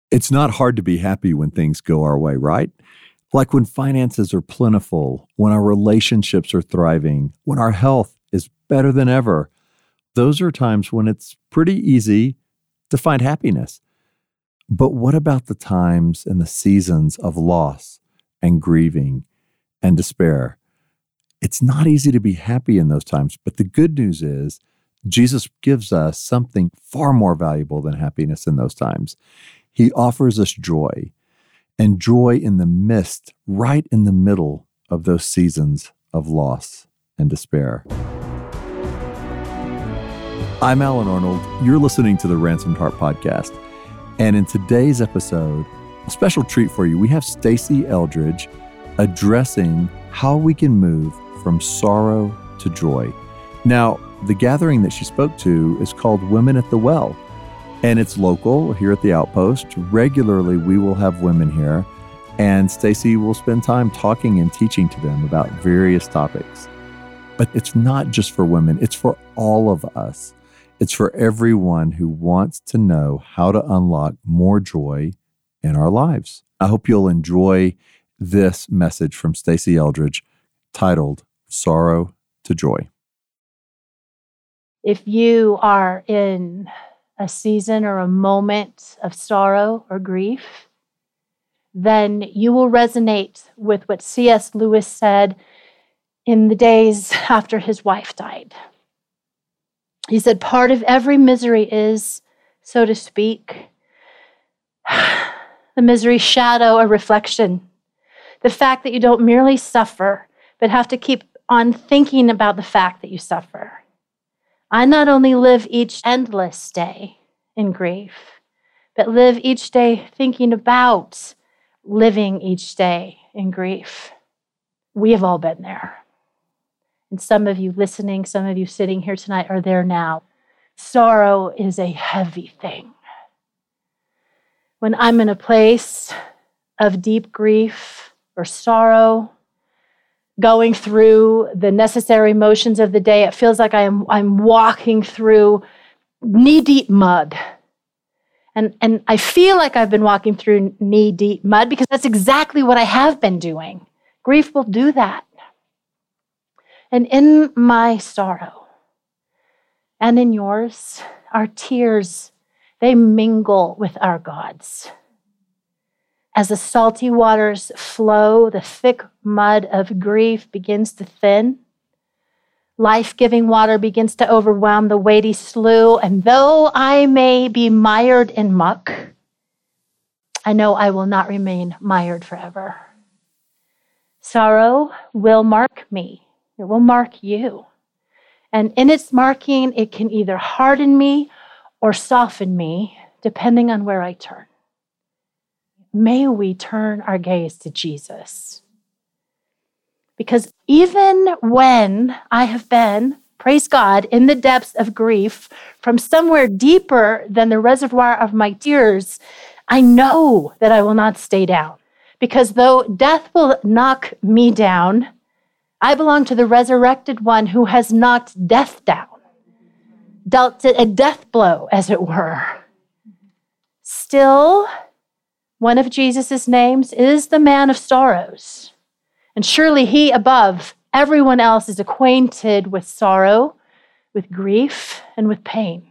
It's not hard to be happy when things go our way, right? Like when finances are plentiful, when our relationships are thriving, when our health is better than ever. Those are times when it's pretty easy to find happiness. But what about the times and the seasons of loss and grieving and despair? It's not easy to be happy in those times, but the good news is Jesus gives us something far more valuable than happiness in those times. He offers us joy, and joy in the midst, right in the middle of those seasons of loss and despair. I'm Alan Arnold. You're listening to the Ransomed Heart Podcast. And in today's episode, a special treat for you. We have Stacey Eldridge addressing how we can move from sorrow to joy. Now, the gathering that she spoke to is called Women at the Well, and it's local here at the Outpost. Regularly, we will have women here, and Stacey will spend time talking and teaching to them about various topics. But it's not just for women, it's for all of us. It's for everyone who wants to know how to unlock more joy in our lives. I hope you'll enjoy this message from Stacey Eldridge titled Sorrow to Joy. If you are in a season or a moment of sorrow or grief, then you will resonate with what C.S. Lewis said in the days after his wife died. He said, part of every misery is, so to speak, the misery shadow or reflection. The fact that you don't merely suffer, but have to keep on thinking about the fact that you suffer. I not only live each endless day in grief, but live each day thinking about living each day in grief. We have all been there. And some of you listening, some of you sitting here tonight are there now. Sorrow is a heavy thing. When I'm in a place of deep grief or sorrow, going through the necessary motions of the day, it feels like I'm walking through knee-deep mud. And I feel like I've been walking through knee-deep mud because that's exactly what I have been doing. Grief will do that. And in my sorrow and in yours, our tears, they mingle with our God's. As the salty waters flow, the thick mud of grief begins to thin. Life-giving water begins to overwhelm the weighty slough. And though I may be mired in muck, I know I will not remain mired forever. Sorrow will mark me. It will mark you. And in its marking, it can either harden me or soften me, depending on where I turn. May we turn our gaze to Jesus. Because even when I have been, praise God, in the depths of grief, from somewhere deeper than the reservoir of my tears, I know that I will not stay down. Because though death will knock me down, I belong to the resurrected one who has knocked death down, dealt it a death blow, as it were. Still, one of Jesus' names is the man of sorrows. And surely he, above everyone else, is acquainted with sorrow, with grief, and with pain.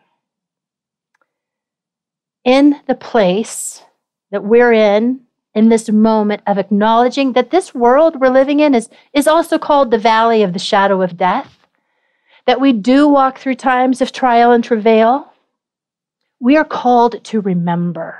In the place that we're in this moment of acknowledging that this world we're living in is also called the valley of the shadow of death, that we do walk through times of trial and travail, we are called to remember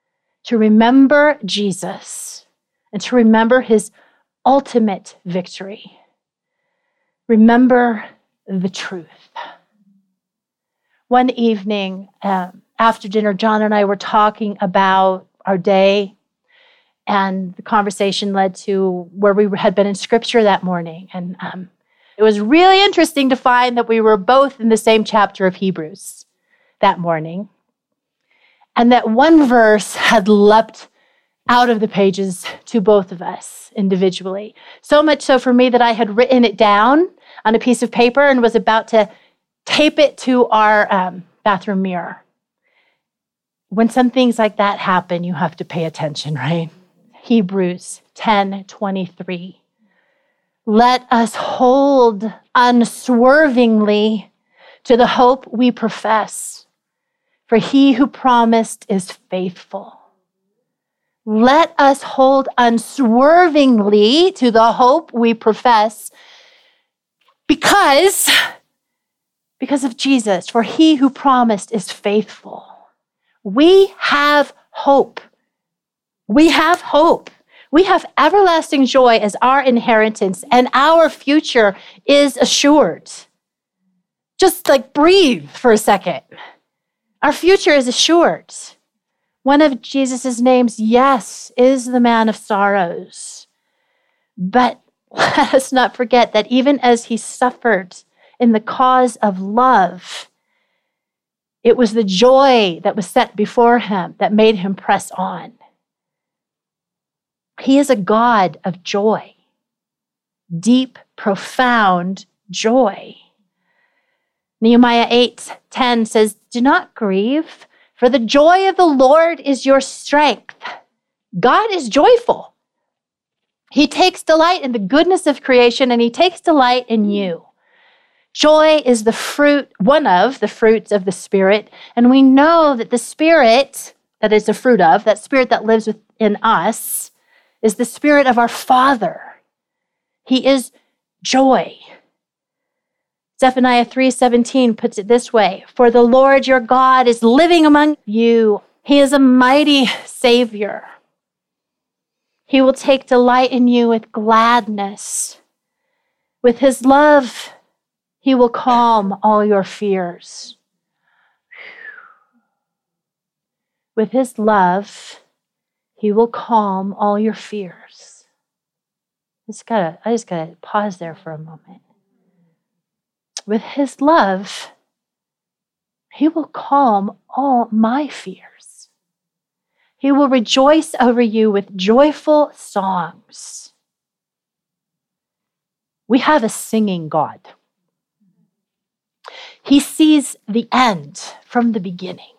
Jesus and to remember his ultimate victory. Remember the truth. One evening after dinner, John and I were talking about our day, and the conversation led to where we had been in Scripture that morning. And it was really interesting to find that we were both in the same chapter of Hebrews that morning. And that one verse had leapt out of the pages to both of us individually. So much so for me that I had written it down on a piece of paper and was about to tape it to our bathroom mirror. when some things like that happen, you have to pay attention, right? Hebrews 10:23. Let us hold unswervingly to the hope we profess, for he who promised is faithful. Let us hold unswervingly to the hope we profess because of Jesus, for he who promised is faithful. We have hope. We have hope. We have everlasting joy as our inheritance, and our future is assured. Just like breathe for a second. Our future is assured. One of Jesus' names, yes, is the man of sorrows. But let us not forget that even as he suffered in the cause of love, it was the joy that was set before him that made him press on. He is a God of joy, deep, profound joy. Nehemiah 8:10 says, do not grieve, for the joy of the Lord is your strength. God is joyful. He takes delight in the goodness of creation, and he takes delight in you. Joy is the fruit, one of the fruits of the Spirit, and we know that the Spirit that is the fruit of, that Spirit that lives within us, is the Spirit of our Father. He is joy. Zephaniah 3:17 puts it this way, for the Lord your God is living among you. He is a mighty Savior. He will take delight in you with gladness. With his love, he will calm all your fears. With his love, he will calm all your fears. I just gotta pause there for a moment. With his love, he will calm all my fears. He will rejoice over you with joyful songs. We have a singing God. He sees the end from the beginning.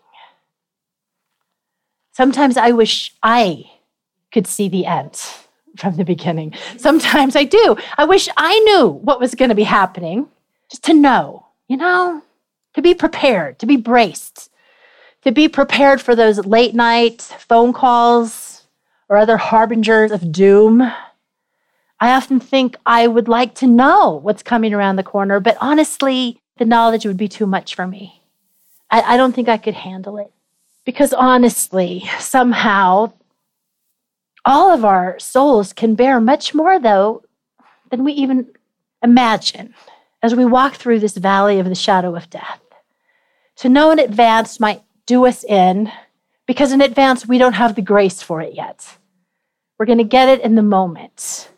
Sometimes I wish I could see the end from the beginning. Sometimes I do. I wish I knew what was going to be happening, just to know, to be prepared, to be braced, to be prepared for those late night phone calls or other harbingers of doom. I often think I would like to know what's coming around the corner, but honestly, the knowledge would be too much for me. I don't think I could handle it. Because honestly, somehow, all of our souls can bear much more, though, than we even imagine as we walk through this valley of the shadow of death. To know in advance might do us in, because in advance we don't have the grace for it yet. We're going to get it in the moment.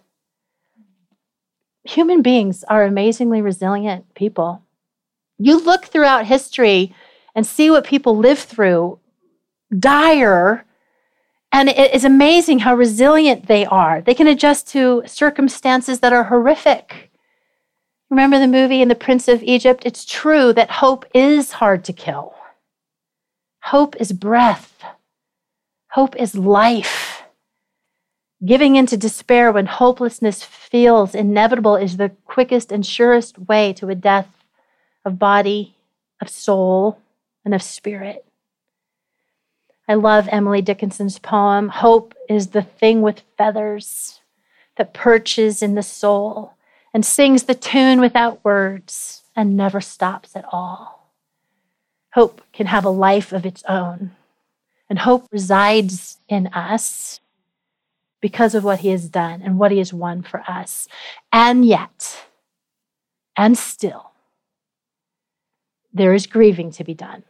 Human beings are amazingly resilient people. You look throughout history and see what people live through, dire, and it is amazing how resilient they are. They can adjust to circumstances that are horrific. Remember the movie in The Prince of Egypt? It's true that hope is hard to kill. Hope is breath. Hope is life. Giving into despair when hopelessness feels inevitable is the quickest and surest way to a death of body, of soul, and of spirit. I love Emily Dickinson's poem, hope is the thing with feathers that perches in the soul and sings the tune without words and never stops at all. Hope can have a life of its own, and hope resides in us because of what he has done and what he has won for us. And yet, and still, there is grieving to be done.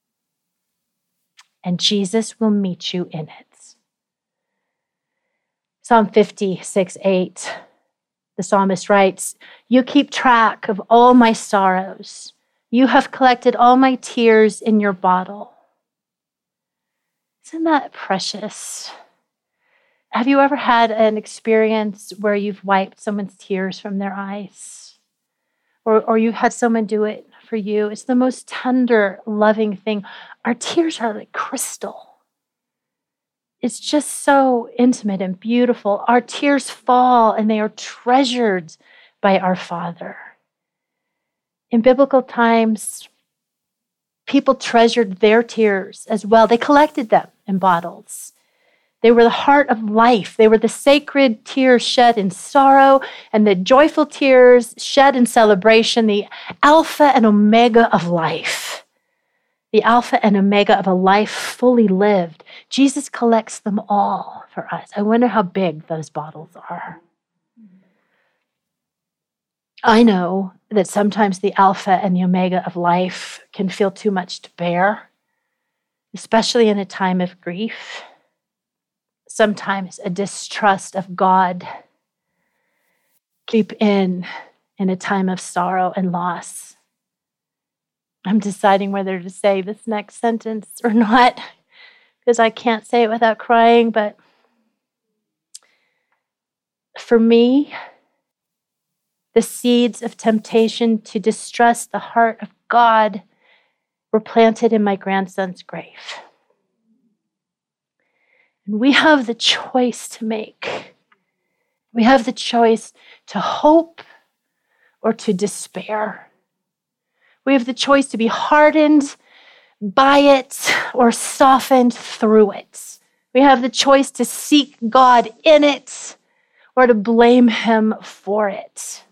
And Jesus will meet you in it. Psalm 56:8, the psalmist writes, you keep track of all my sorrows. You have collected all my tears in your bottle. Isn't that precious? Have you ever had an experience where you've wiped someone's tears from their eyes? Or you had someone do it for you? It's the most tender, loving thing. Our tears are like crystal. It's just so intimate and beautiful. Our tears fall and they are treasured by our Father. In biblical times, people treasured their tears as well. They collected them in bottles. They were the heart of life. They were the sacred tears shed in sorrow and the joyful tears shed in celebration, the Alpha and Omega of life. The Alpha and Omega of a life fully lived. Jesus collects them all for us. I wonder how big those bottles are. I know that sometimes the Alpha and the Omega of life can feel too much to bear, especially in a time of grief. Sometimes a distrust of God creep in a time of sorrow and loss. I'm deciding whether to say this next sentence or not, because I can't say it without crying, but for me, the seeds of temptation to distrust the heart of God were planted in my grandson's grave. And we have the choice to make. We have the choice to hope or to despair. We have the choice to be hardened by it or softened through it. We have the choice to seek God in it or to blame him for it.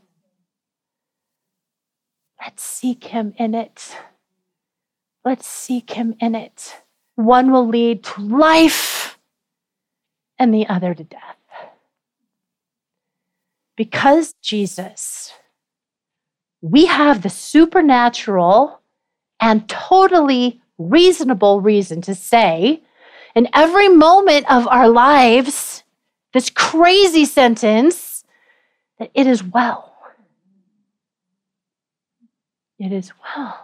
Let's seek him in it. Let's seek him in it. One will lead to life and the other to death. Because Jesus, we have the supernatural and totally reasonable reason to say, in every moment of our lives, this crazy sentence, that it is well. It is well.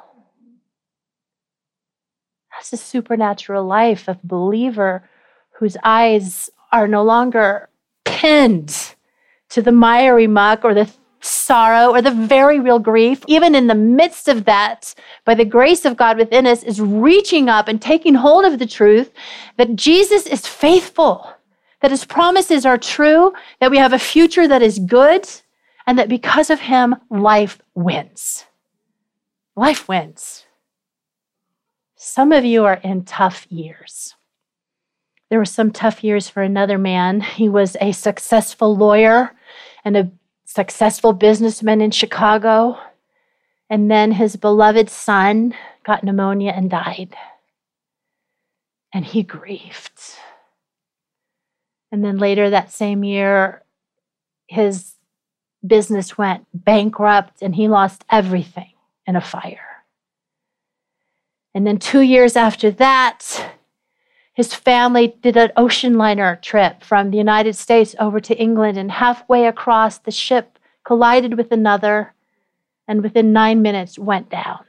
That's the supernatural life of a believer whose eyes are no longer pinned to the miry muck or the sorrow or the very real grief. Even in the midst of that, by the grace of God within us, is reaching up and taking hold of the truth that Jesus is faithful, that his promises are true, that we have a future that is good, and that because of him, life wins. Life wins. Some of you are in tough years. There were some tough years for another man. He was a successful lawyer and a successful businessman in Chicago. And then his beloved son got pneumonia and died. And he grieved. And then later that same year, his business went bankrupt and he lost everything in a fire. And then 2 years after that, his family did an ocean liner trip from the United States over to England, and halfway across, the ship collided with another, and within 9 minutes went down.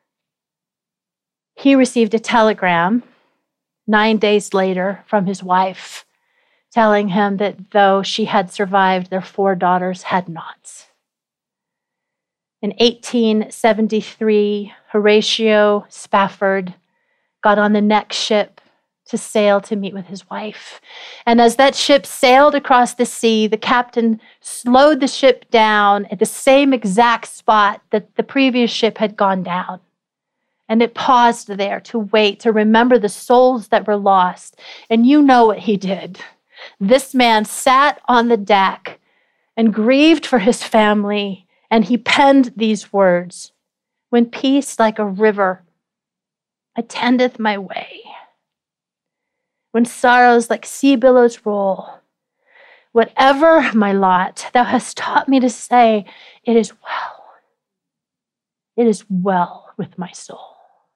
He received a telegram 9 days later from his wife, telling him that though she had survived, their 4 daughters had not. In 1873, Horatio Spafford got on the next ship to sail to meet with his wife. And as that ship sailed across the sea, the captain slowed the ship down at the same exact spot that the previous ship had gone down. And it paused there to wait, to remember the souls that were lost. And you know what he did. This man sat on the deck and grieved for his family, and he penned these words: "When peace like a river attendeth my way, when sorrows like sea billows roll, whatever my lot, thou hast taught me to say, it is well. It is well with my soul."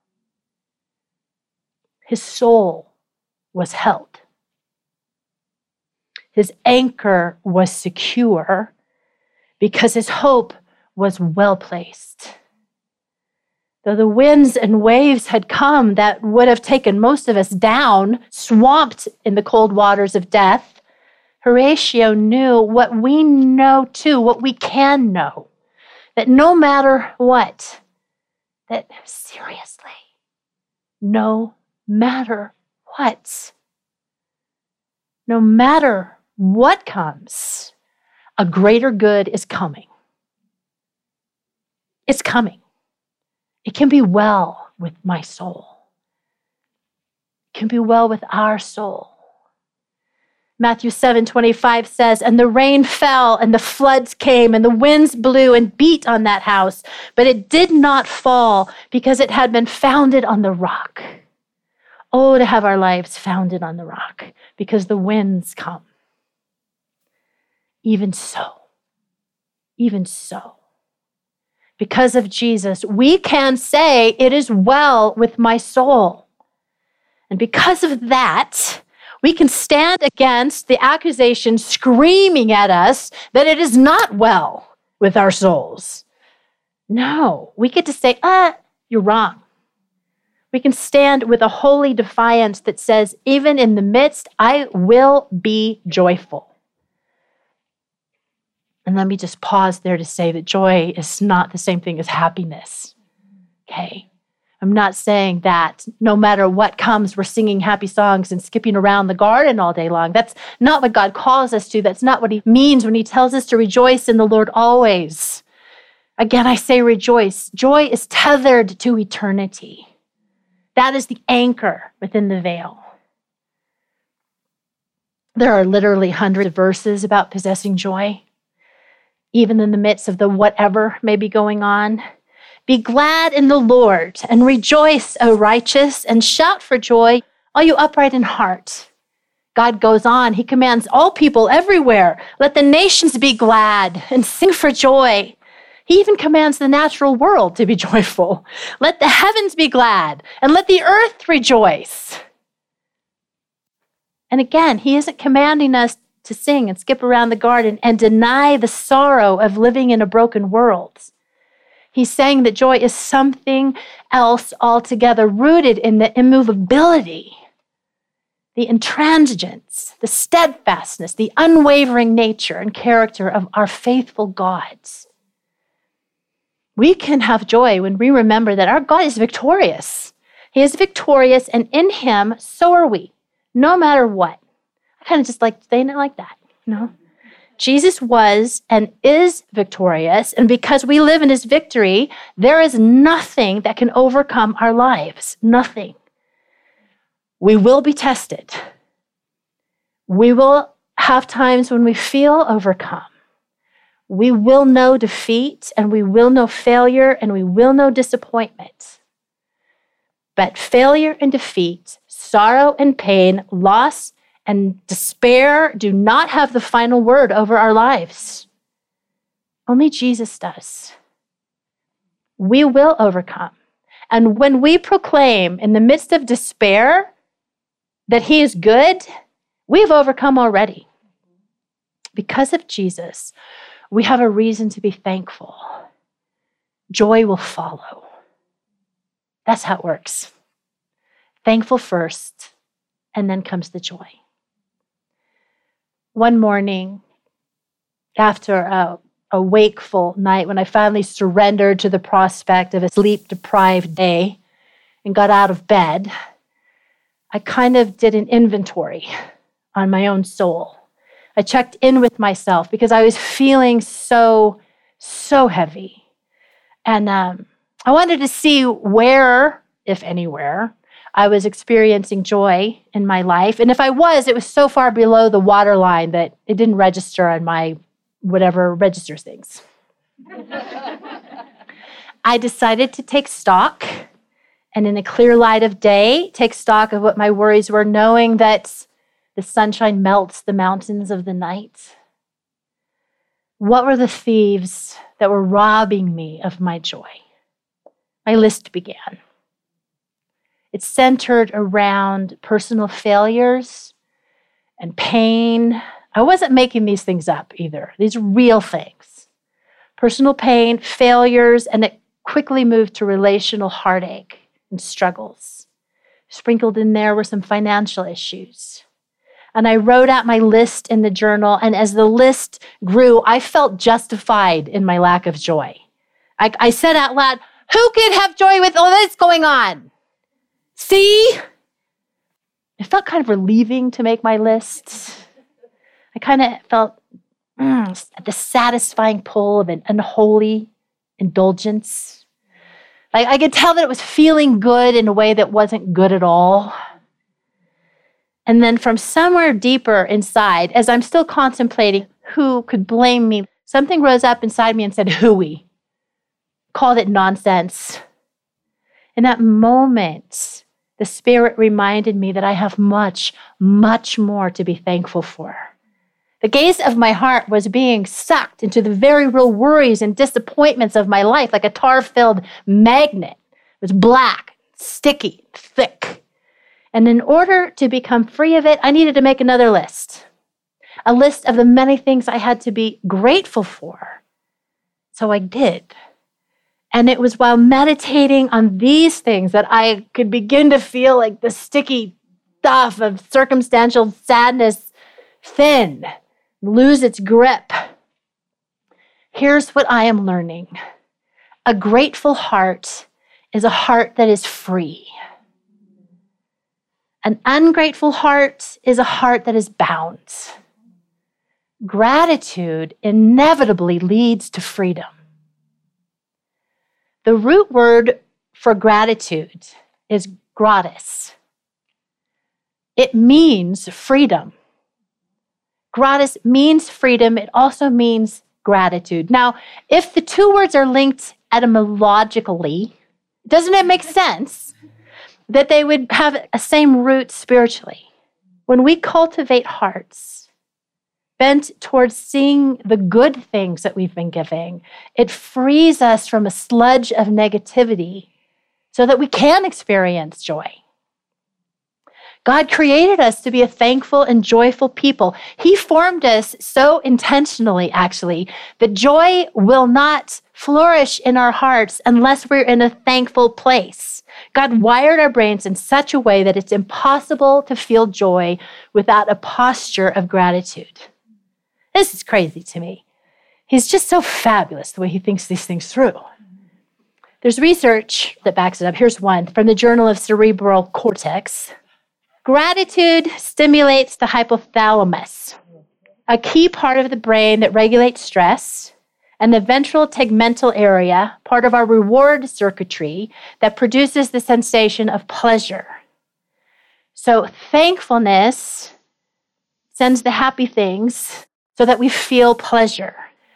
His soul was held. His anchor was secure because his hope was well placed. Though the winds and waves had come that would have taken most of us down, swamped in the cold waters of death, Horatio knew what we know too, what we can know, that no matter what, that seriously, no matter what. No matter what comes, a greater good is coming. It's coming. It can be well with my soul. It can be well with our soul. Matthew 7:25 says, "And the rain fell, and the floods came, and the winds blew and beat on that house, but it did not fall because it had been founded on the rock." Oh, to have our lives founded on the rock, because the winds come. Even so, because of Jesus, we can say, "It is well with my soul." And because of that, we can stand against the accusation screaming at us that it is not well with our souls. No, we get to say, you're wrong. We can stand with a holy defiance that says, even in the midst, I will be joyful. And let me just pause there to say that joy is not the same thing as happiness. Okay? I'm not saying that no matter what comes, we're singing happy songs and skipping around the garden all day long. That's not what God calls us to. That's not what he means when he tells us to rejoice in the Lord always. Again, I say rejoice. Joy is tethered to eternity. That is the anchor within the veil. There are literally hundreds of verses about possessing joy, even in the midst of the whatever may be going on. Be glad in the Lord and rejoice, O righteous, and shout for joy, all you upright in heart. God goes on. He commands all people everywhere. Let the nations be glad and sing for joy. He even commands the natural world to be joyful. Let the heavens be glad and let the earth rejoice. And again, he isn't commanding us to sing and skip around the garden and deny the sorrow of living in a broken world. He's saying that joy is something else altogether, rooted in the immovability, the intransigence, the steadfastness, the unwavering nature and character of our faithful God. We can have joy when we remember that our God is victorious. He is victorious, and in him, so are we, no matter what. I kind of just like saying it like that, Jesus was and is victorious, and because we live in his victory, there is nothing that can overcome our lives. Nothing. We will be tested. We will have times when we feel overcome. We will know defeat, and we will know failure, and we will know disappointment. But failure and defeat, sorrow and pain, loss and despair do not have the final word over our lives. Only Jesus does. We will overcome. And when we proclaim in the midst of despair that he is good, we've overcome already. Because of Jesus, we have a reason to be thankful. Joy will follow. That's how it works. Thankful first, and then comes the joy. One morning, after a wakeful night, when I finally surrendered to the prospect of a sleep-deprived day and got out of bed, I kind of did an inventory on my own soul. I checked in with myself because I was feeling so heavy. And I wanted to see where, if anywhere, I was experiencing joy in my life. And if I was, it was so far below the waterline that it didn't register on my whatever registers things. I decided to take stock, and in the clear light of day, take stock of what my worries were, knowing that the sunshine melts the mountains of the night. What were the thieves that were robbing me of my joy? My list began. It centered around personal failures and pain. I wasn't making these things up either. These are real things. Personal pain, failures, and it quickly moved to relational heartache and struggles. Sprinkled in there were some financial issues. And I wrote out my list in the journal, and as the list grew, I felt justified in my lack of joy. I said out loud, who could have joy with all this going on? See? It felt kind of relieving to make my list. I kind of felt the satisfying pull of an unholy indulgence. Like I could tell that it was feeling good in a way that wasn't good at all. And then from somewhere deeper inside, as I'm still contemplating who could blame me, something rose up inside me and said, hooey. Called it nonsense. In that moment, the Spirit reminded me that I have much, much more to be thankful for. The gaze of my heart was being sucked into the very real worries and disappointments of my life like a tar-filled magnet. It was black, sticky, thick. And in order to become free of it, I needed to make another list. A list of the many things I had to be grateful for. So I did. And it was while meditating on these things that I could begin to feel like the sticky stuff of circumstantial sadness thin, lose its grip. Here's what I am learning. A grateful heart is a heart that is free. An ungrateful heart is a heart that is bound. Gratitude inevitably leads to freedom. The root word for gratitude is gratis. It means freedom. Gratis means freedom. It also means gratitude. Now, if the two words are linked etymologically, doesn't it make sense that they would have a same root spiritually? When we cultivate hearts bent towards seeing the good things that we've been giving, it frees us from a sludge of negativity so that we can experience joy. God created us to be a thankful and joyful people. He formed us so intentionally, actually, that joy will not flourish in our hearts unless we're in a thankful place. God wired our brains in such a way that it's impossible to feel joy without a posture of gratitude. This is crazy to me. He's just so fabulous the way he thinks these things through. There's research that backs it up. Here's one from the Journal of Cerebral Cortex. Gratitude stimulates the hypothalamus, a key part of the brain that regulates stress, and the ventral tegmental area, part of our reward circuitry that produces the sensation of pleasure. So thankfulness sends the happy things so that we feel pleasure.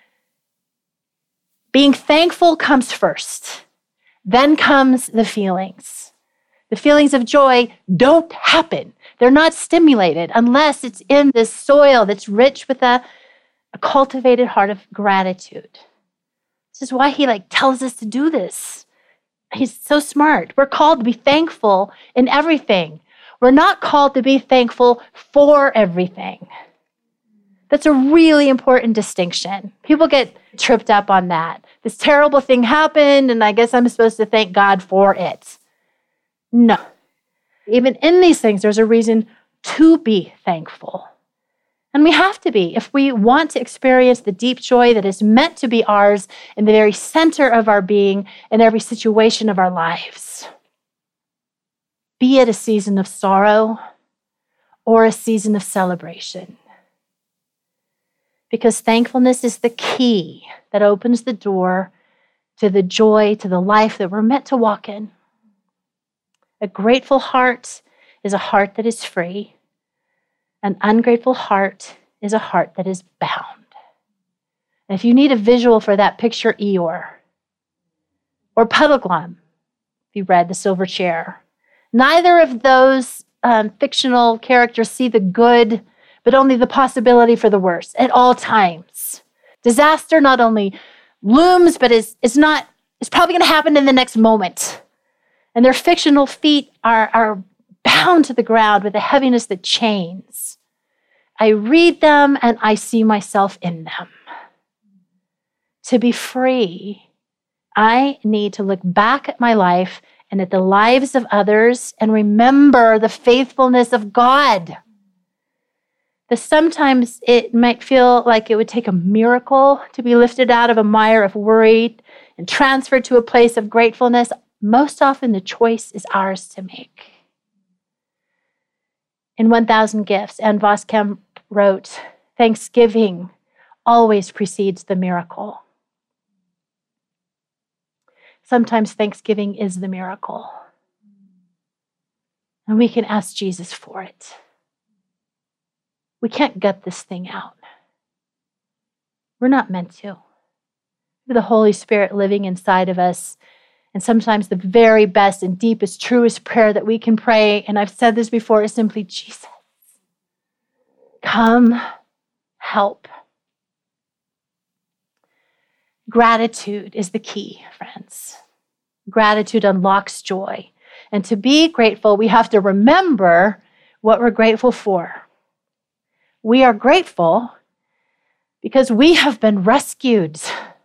Being thankful comes first. Then comes the feelings. The feelings of joy don't happen. They're not stimulated unless it's in this soil that's rich with a cultivated heart of gratitude. This is why he tells us to do this. He's so smart. We're called to be thankful in everything. We're not called to be thankful for everything. That's a really important distinction. People get tripped up on that. This terrible thing happened, and I guess I'm supposed to thank God for it. No. Even in these things, there's a reason to be thankful. And we have to be if we want to experience the deep joy that is meant to be ours in the very center of our being in every situation of our lives. Be it a season of sorrow or a season of celebration. Because thankfulness is the key that opens the door to the joy, to the life that we're meant to walk in. A grateful heart is a heart that is free. An ungrateful heart is a heart that is bound. And if you need a visual for that, picture Eeyore or Puddleglum, if you read The Silver Chair. Neither of those fictional characters see the good, but only the possibility for the worst at all times. Disaster not only looms, but is probably going to happen in the next moment. And their fictional feet are bound to the ground with a heaviness that chains. I read them and I see myself in them. To be free, I need to look back at my life and at the lives of others and remember the faithfulness of God. That sometimes it might feel like it would take a miracle to be lifted out of a mire of worry and transferred to a place of gratefulness. most often the choice is ours to make. In 1,000 Gifts, Ann Voskamp wrote, "Thanksgiving always precedes the miracle." Sometimes Thanksgiving is the miracle. And we can ask Jesus for it. We can't gut this thing out. We're not meant to. The Holy Spirit living inside of us. And sometimes the very best and deepest, truest prayer that we can pray, and I've said this before, is simply, Jesus, come help. Gratitude is the key, friends. Gratitude unlocks joy. And to be grateful, we have to remember what we're grateful for. We are grateful because we have been rescued.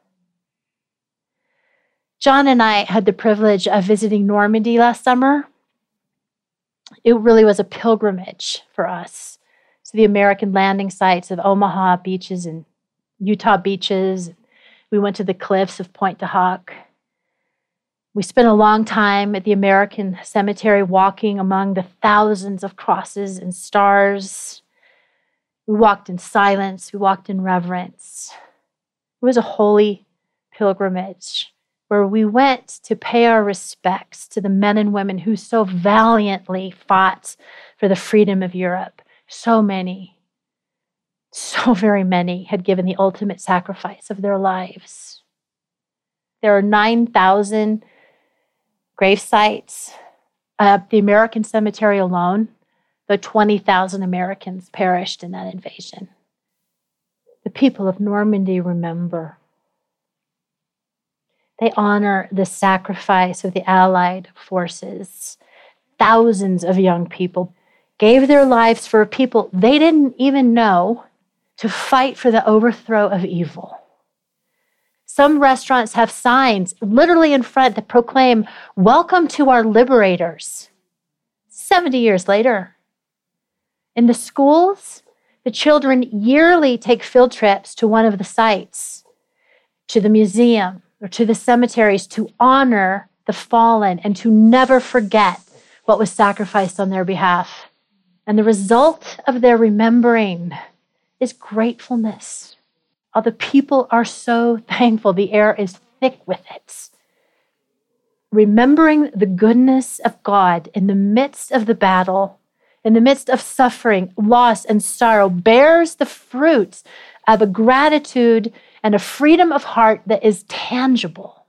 John and I had the privilege of visiting Normandy last summer. It really was a pilgrimage for us to the American landing sites of Omaha beaches and Utah beaches. We went to the cliffs of Pointe du Hoc. We spent a long time at the American Cemetery walking among the thousands of crosses and stars. We walked in silence. We walked in reverence. It was a holy pilgrimage where we went to pay our respects to the men and women who so valiantly fought for the freedom of Europe. So many, so very many had given the ultimate sacrifice of their lives. There are 9,000 grave sites at the American Cemetery alone, though 20,000 Americans perished in that invasion. The people of Normandy remember. They honor the sacrifice of the Allied forces. Thousands of young people gave their lives for a people they didn't even know to fight for the overthrow of evil. Some restaurants have signs literally in front that proclaim, "Welcome to our liberators." 70 years later. In the schools, the children yearly take field trips to one of the sites, to the museum, or to the cemeteries to honor the fallen and to never forget what was sacrificed on their behalf. And the result of their remembering is gratefulness. All the people are so thankful. The air is thick with it. Remembering the goodness of God in the midst of the battle, in the midst of suffering, loss, and sorrow, bears the fruit of a gratitude and a freedom of heart that is tangible.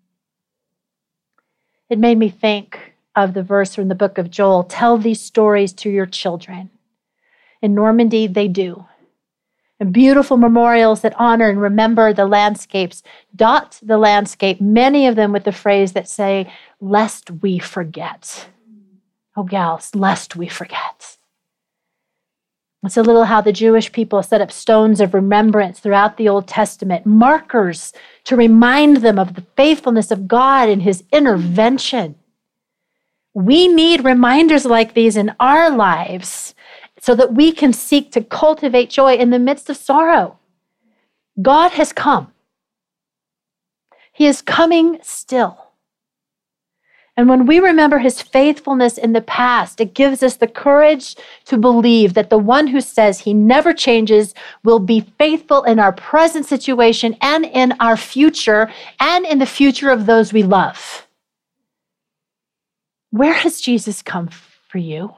It made me think of the verse from the book of Joel, "Tell these stories to your children." In Normandy, they do. And beautiful memorials that honor and remember the landscapes dot the landscape, many of them with the phrase that say, "Lest we forget." Oh, gals, lest we forget. It's a little how the Jewish people set up stones of remembrance throughout the Old Testament, markers to remind them of the faithfulness of God and his intervention. We need reminders like these in our lives so that we can seek to cultivate joy in the midst of sorrow. God has come. He is coming still. And when we remember his faithfulness in the past, it gives us the courage to believe that the one who says he never changes will be faithful in our present situation and in our future and in the future of those we love. Where has Jesus come for you?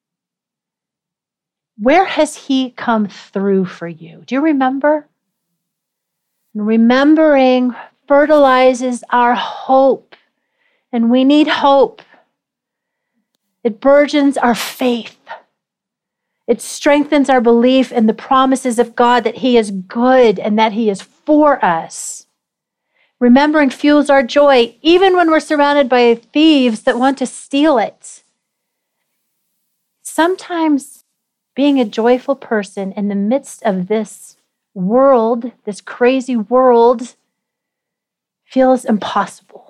Where has he come through for you? Do you remember? And remembering fertilizes our hope. And we need hope. It burgeons our faith. It strengthens our belief in the promises of God that he is good and that he is for us. Remembering fuels our joy, even when we're surrounded by thieves that want to steal it. Sometimes being a joyful person in the midst of this world, this crazy world, feels impossible.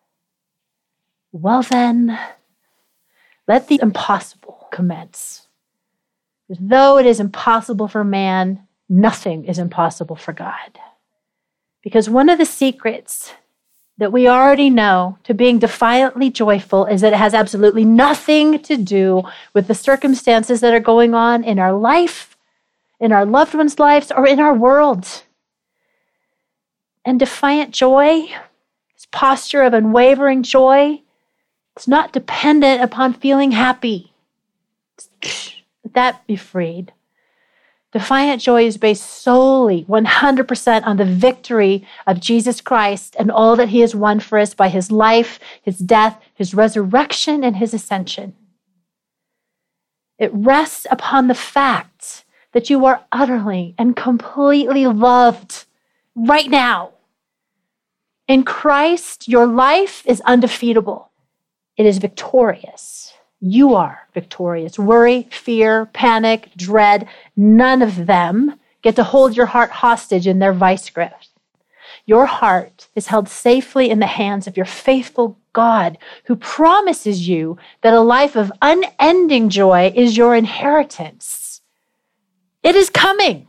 Well then, let the impossible commence. Though it is impossible for man, nothing is impossible for God. Because one of the secrets that we already know to being defiantly joyful is that it has absolutely nothing to do with the circumstances that are going on in our life, in our loved ones' lives, or in our world. And defiant joy, this posture of unwavering joy, it's not dependent upon feeling happy. Let that be freed. Defiant joy is based solely 100% on the victory of Jesus Christ and all that he has won for us by his life, his death, his resurrection, and his ascension. It rests upon the fact that you are utterly and completely loved right now. In Christ, your life is undefeatable. It is victorious. You are victorious. Worry, fear, panic, dread, none of them get to hold your heart hostage in their vice grip. Your heart is held safely in the hands of your faithful God, who promises you that a life of unending joy is your inheritance. It is coming.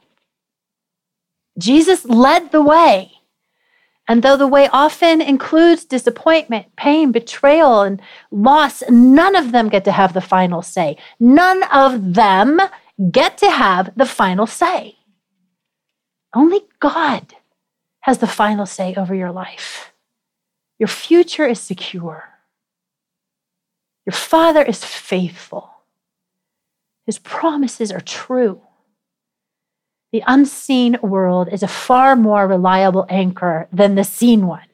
Jesus led the way. And though the way often includes disappointment, pain, betrayal, and loss, none of them get to have the final say. None of them get to have the final say. Only God has the final say over your life. Your future is secure. Your Father is faithful. His promises are true. The unseen world is a far more reliable anchor than the seen one.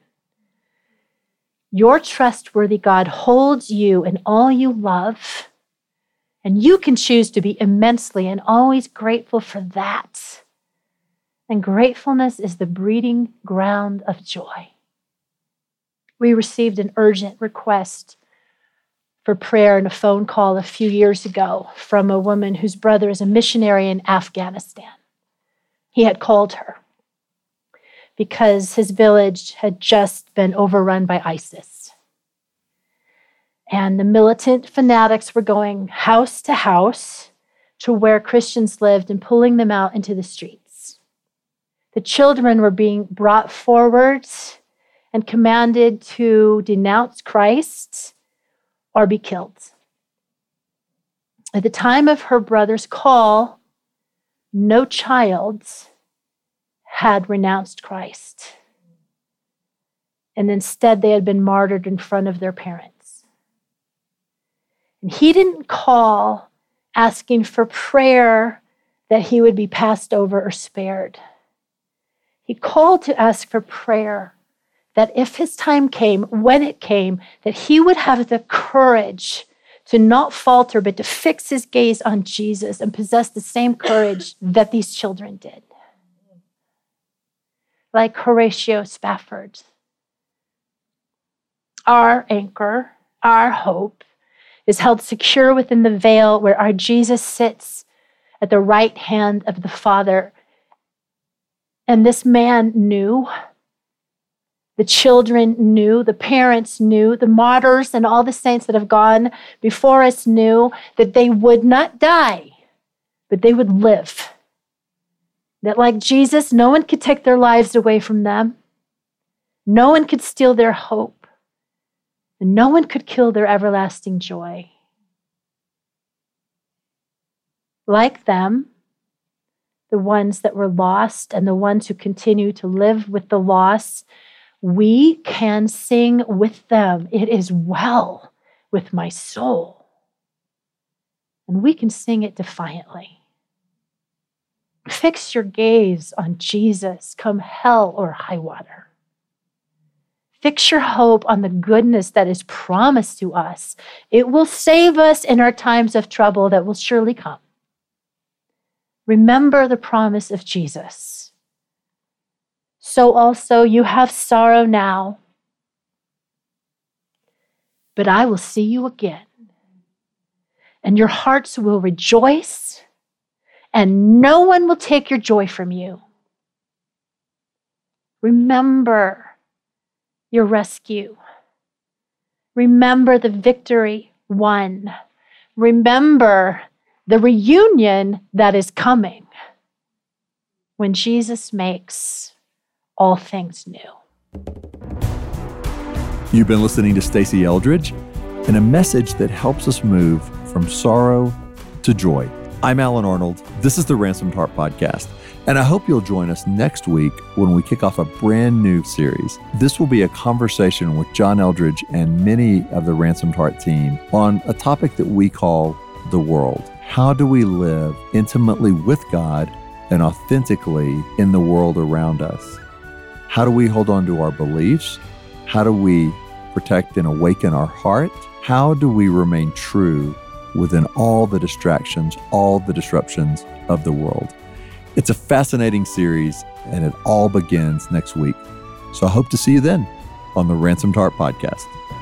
Your trustworthy God holds you in all you love, and you can choose to be immensely and always grateful for that. And gratefulness is the breeding ground of joy. We received an urgent request for prayer and a phone call a few years ago from a woman whose brother is a missionary in Afghanistan. He had called her because his village had just been overrun by ISIS. And the militant fanatics were going house to house to where Christians lived and pulling them out into the streets. The children were being brought forward and commanded to denounce Christ or be killed. At the time of her brother's call, no child had renounced Christ. And instead, they had been martyred in front of their parents. And he didn't call asking for prayer that he would be passed over or spared. He called to ask for prayer that if his time came, when it came, that he would have the courage to not falter, but to fix his gaze on Jesus and possess the same courage that these children did. Like Horatio Spafford. Our anchor, our hope, is held secure within the veil where our Jesus sits at the right hand of the Father. And this man knew, the children knew, the parents knew, the martyrs and all the saints that have gone before us knew that they would not die, but they would live. That like Jesus, no one could take their lives away from them. No one could steal their hope. And no one could kill their everlasting joy. Like them, the ones that were lost and the ones who continue to live with the loss, we can sing with them, "It is well with my soul." And we can sing it defiantly. Fix your gaze on Jesus, come hell or high water. Fix your hope on the goodness that is promised to us. It will save us in our times of trouble that will surely come. Remember the promise of Jesus. So also you have sorrow now, but I will see you again, and your hearts will rejoice, and no one will take your joy from you. Remember your rescue. Remember the victory won. Remember the reunion that is coming when Jesus makes all things new. You've been listening to Stacey Eldridge and a message that helps us move from sorrow to joy. I'm Alan Arnold. This is the Ransomed Heart Podcast, and I hope you'll join us next week when we kick off a brand new series. This will be a conversation with John Eldredge and many of the Ransomed Heart team on a topic that we call the world. How do we live intimately with God and authentically in the world around us? How do we hold on to our beliefs? How do we protect and awaken our heart? How do we remain true within all the distractions, all the disruptions of the world? It's a fascinating series, and it all begins next week. So I hope to see you then on the Ransomed Heart Podcast.